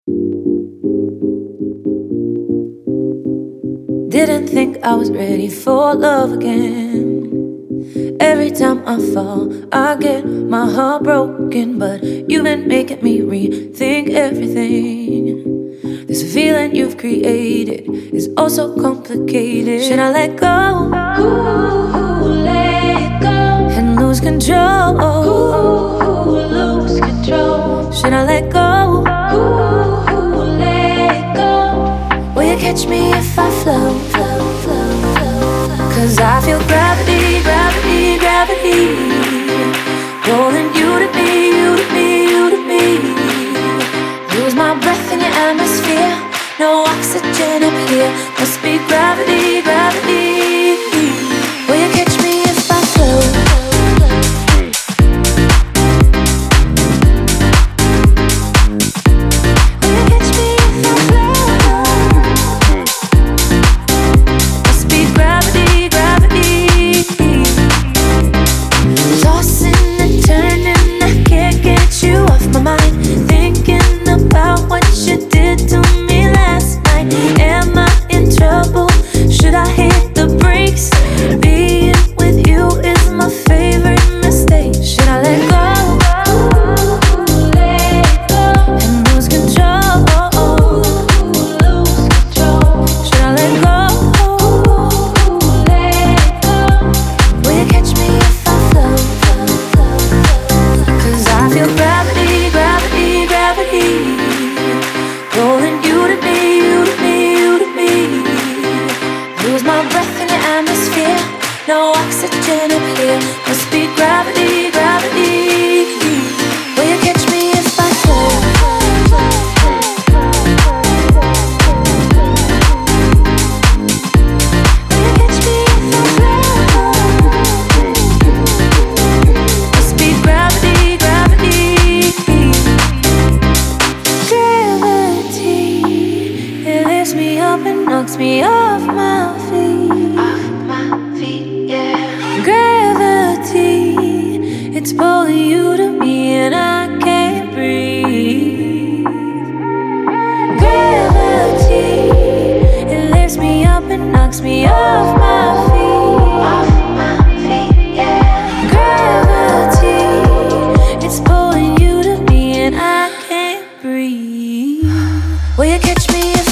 Didn't think I was ready for love again. Every time I fall, I get my heart broken. But you've been making me rethink everything. This feeling you've created is oh so complicated. Should I let go? Ooh, let go. And lose control? Ooh, lose control. Should I let go? Ooh, let go. Will you catch me if I float? Cause I feel gravity, gravity, gravity pulling you to me, you to me, you to me. Lose my breath in your atmosphere. No oxygen up here. Must be gravity, gravity. Will you catch me if I float? No oxygen up here. Must be gravity, gravity. Will you catch me if I float? Will you catch me if I float? Must be gravity, gravity. Gravity, it lifts me up and knocks me off my feet. Gravity, it's pulling you to me and I can't breathe. Gravity, it lifts me up and knocks me off my feet. Gravity, it's pulling you to me and I can't breathe. Will you catch me if